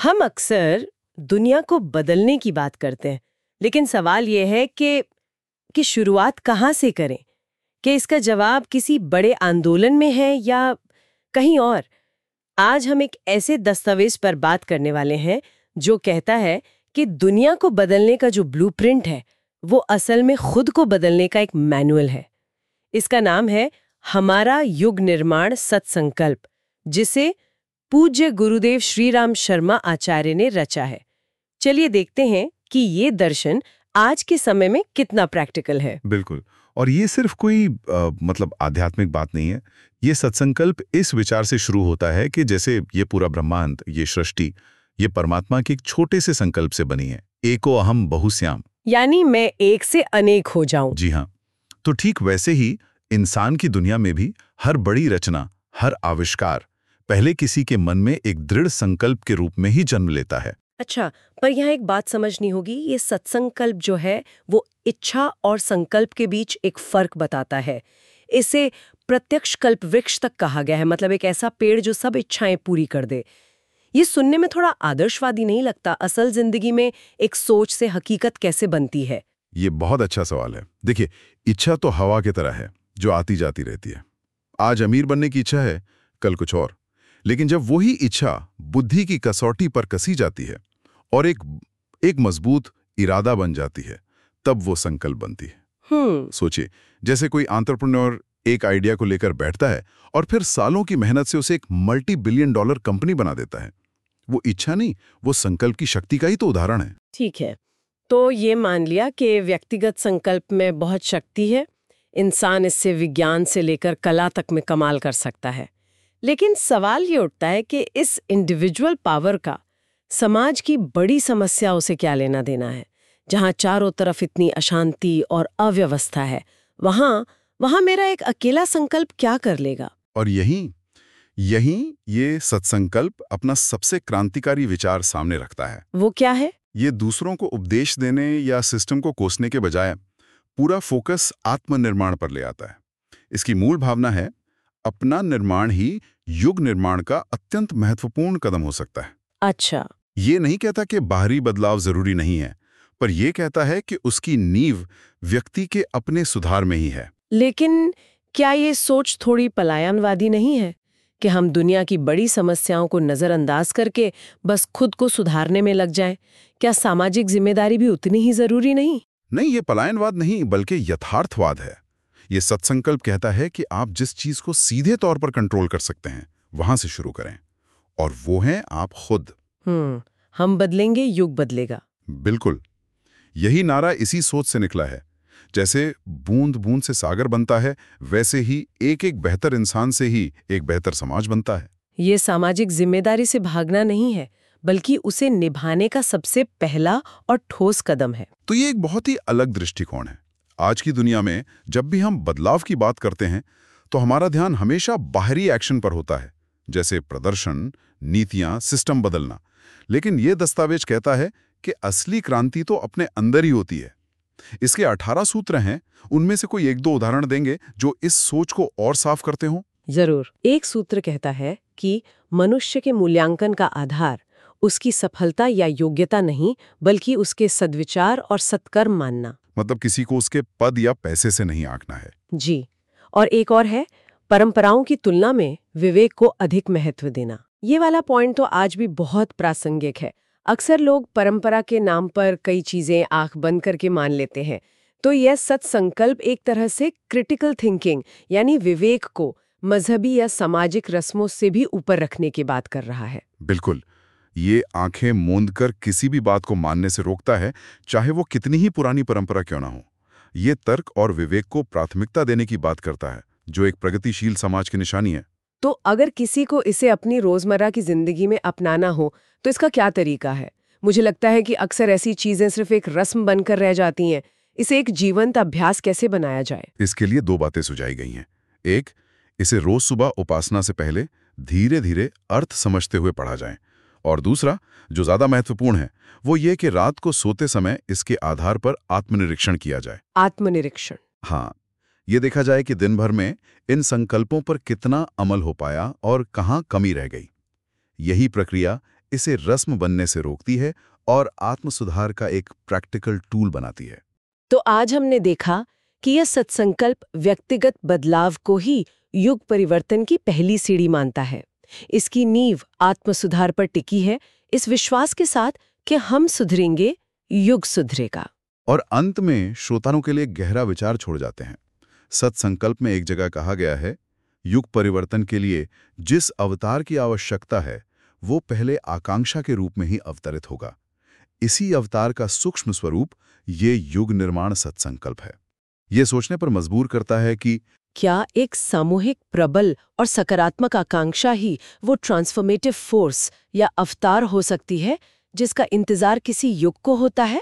हम अक्सर दुनिया को बदलने की बात करते हैं, लेकिन सवाल यह है कि शुरुआत कहाँ से करें? कि इसका जवाब किसी बड़े आंदोलन में है या कहीं और? आज हम एक ऐसे दस्तावेज पर बात करने वाले हैं जो कहता है कि दुनिया को बदलने का जो ब्लूप्रिंट है, वो असल में खुद को बदलने का एक मैनुअल है। इसका नाम है हमारा युग निर्माण सत्संकल्प, जिसे पूज्य गुरुदेव श्री राम शर्मा आचार्य ने रचा है। चलिए देखते हैं कि ये दर्शन आज के समय में कितना प्रैक्टिकल है। बिल्कुल। और ये सिर्फ कोई मतलब आध्यात्मिक बात नहीं है। ये सत्संकल्प इस विचार से शुरू होता है कि जैसे ये पूरा ब्रह्मांड, ये सृष्टि, ये परमात्मा के एक छोटे से संकल्प से बनी है। एको अहम बहुश्याम, यानी मैं एक से अनेक हो जाऊं। जी हाँ। तो ठीक वैसे ही इंसान की दुनिया में भी हर बड़ी रचना, हर आविष्कार पहले किसी के मन में एक दृढ़ संकल्प के रूप में ही जन्म लेता है। अच्छा, पर यहाँ एक बात समझनी होगी। ये सत्संकल्प जो है वो इच्छा और संकल्प के बीच एक फर्क बताता है। इसे प्रत्यक्ष कल्प वृक्ष तक कहा गया है, मतलब एक ऐसा पेड़ जो सब इच्छाएं पूरी कर दे। ये सुनने में थोड़ा आदर्शवादी नहीं लगता? असल जिंदगी में एक सोच से हकीकत कैसे बनती है? ये बहुत अच्छा सवाल है। देखिए, इच्छा तो हवा की तरह है जो आती जाती रहती है। आज अमीर बनने की इच्छा है, कल कुछ और। लेकिन जब वही इच्छा बुद्धि की कसौटी पर कसी जाती है और एक मजबूत इरादा बन जाती है, तब वो संकल्प बनती है। सोचिए, जैसे कोई एंटरप्रेन्योर एक आइडिया को लेकर बैठता है और फिर सालों की मेहनत से उसे एक $multi-billion कंपनी बना देता है। वो इच्छा नहीं, वो संकल्प की शक्ति का ही तो उदाहरण है। ठीक है, तो ये मान लिया कि व्यक्तिगत संकल्प में बहुत शक्ति है। इंसान इससे विज्ञान से लेकर कला तक में कमाल कर सकता है। लेकिन सवाल ये उठता है कि इस इंडिविजुअल पावर का समाज की बड़ी समस्याओं से क्या लेना देना है? जहाँ चारों तरफ इतनी अशांति और अव्यवस्था है, वहाँ मेरा एक अकेला संकल्प क्या कर लेगा? और यहीं ये सत्संकल्प अपना सबसे क्रांतिकारी विचार सामने रखता है। वो क्या है? ये दूसरों को उपदेश देने या सिस्टम को कोसने के बजाय पूरा फोकस आत्मनिर्माण पर ले आता है। इसकी मूल भावना है, अपना निर्माण ही युग निर्माण का अत्यंत महत्वपूर्ण कदम हो सकता है। अच्छा। ये नहीं कहता कि बाहरी बदलाव जरूरी नहीं है, पर यह कहता है कि उसकी नींव व्यक्ति के अपने सुधार में ही है। लेकिन क्या ये सोच थोड़ी पलायनवादी नहीं है कि हम दुनिया की बड़ी समस्याओं को नजरअंदाज करके बस खुद को सुधारने में लग जाएं? क्या सामाजिक जिम्मेदारी भी उतनी ही जरूरी नहीं? नहीं, ये पलायनवाद नहीं बल्कि यथार्थवाद है। ये सत्संकल्प कहता है कि आप जिस चीज को सीधे तौर पर कंट्रोल कर सकते हैं, वहां से शुरू करें, और वो है आप खुद। हम बदलेंगे, युग बदलेगा। बिल्कुल, यही नारा इसी सोच से निकला है। जैसे बूंद बूंद से सागर बनता है, वैसे ही एक एक बेहतर इंसान से ही एक बेहतर समाज बनता है। ये सामाजिक जिम्मेदारी से भागना नहीं है, बल्कि उसे निभाने का सबसे पहला और ठोस कदम है। तो ये एक बहुत ही अलग दृष्टिकोण है। आज की दुनिया में जब भी हम बदलाव की बात करते हैं, तो हमारा ध्यान हमेशा बाहरी एक्शन पर होता है, जैसे प्रदर्शन, नीतियां, सिस्टम बदलना। लेकिन ये दस्तावेज कहता है कि असली क्रांति तो अपने अंदर ही होती है। इसके 18 सूत्र हैं, उनमें से कोई एक दो उदाहरण देंगे जो इस सोच को और साफ करते हों? जरूर। एक सूत्र कहता है कि मनुष्य के मूल्यांकन का आधार उसकी सफलता या योग्यता नहीं, बल्कि उसके सद्विचार और सत्कर्म मानना। मतलब किसी को उसके पद या पैसे से नहीं आंकना है। जी। और एक और है, परंपराओं की तुलना में विवेक को अधिक महत्व देना। ये वाला पॉइंट तो आज भी बहुत प्रासंगिक है। अक्सर लोग परंपरा के नाम पर कई चीजें आंख बंद करके मान लेते हैं। तो यह सत्संकल्प एक तरह से क्रिटिकल थिंकिंग यानी विवेक को मजहबी या सामाजिक रस्मों से भी ऊपर रखने की बात कर रहा है। बिल्कुल, ये आंखें मूंद कर किसी भी बात को मानने से रोकता है, चाहे वो कितनी ही पुरानी परंपरा क्यों ना हो। ये तर्क और विवेक को प्राथमिकता देने की बात करता है, जो एक प्रगतिशील समाज की निशानी है। तो अगर किसी को इसे अपनी रोजमर्रा की जिंदगी में अपनाना हो, तो इसका क्या तरीका है? मुझे लगता है कि अक्सर ऐसी चीजें सिर्फ एक रस्म बनकर रह जाती हैं। इसे एक जीवंत अभ्यास कैसे बनाया जाए? इसके लिए 2 बातें सुझाई गई हैं। एक, इसे रोज सुबह उपासना से पहले धीरे धीरे अर्थ समझते हुए पढ़ा जाए। और दूसरा, जो ज्यादा महत्वपूर्ण है, वो ये कि रात को सोते समय इसके आधार पर आत्मनिरीक्षण किया जाए। आत्मनिरीक्षण? हाँ, ये देखा जाए कि दिन भर में इन संकल्पों पर कितना अमल हो पाया और कहाँ कमी रह गई। यही प्रक्रिया इसे रस्म बनने से रोकती है और आत्मसुधार का एक प्रैक्टिकल टूल बनाती है। तो आज हमने देखा कि यह सत्संकल्प व्यक्तिगत बदलाव को ही युग परिवर्तन की पहली सीढ़ी मानता है। इसकी नींव आत्मसुधार पर टिकी है, इस विश्वास के साथ कि हम सुधरेंगे, युग सुधरेगा। और अंत में श्रोताओं के लिए गहरा विचार छोड़ जाते हैं। सत्संकल्प में एक जगह कहा गया है, युग परिवर्तन के लिए जिस अवतार की आवश्यकता है वो पहले आकांक्षा के रूप में ही अवतरित होगा। इसी अवतार का सूक्ष्म स्वरूप ये युग निर्माण सत्संकल्प है। ये सोचने पर मजबूर करता है कि क्या एक सामूहिक प्रबल और सकारात्मक आकांक्षा ही वो ट्रांसफॉर्मेटिव फोर्स या अवतार हो सकती है जिसका इंतजार किसी युग को होता है?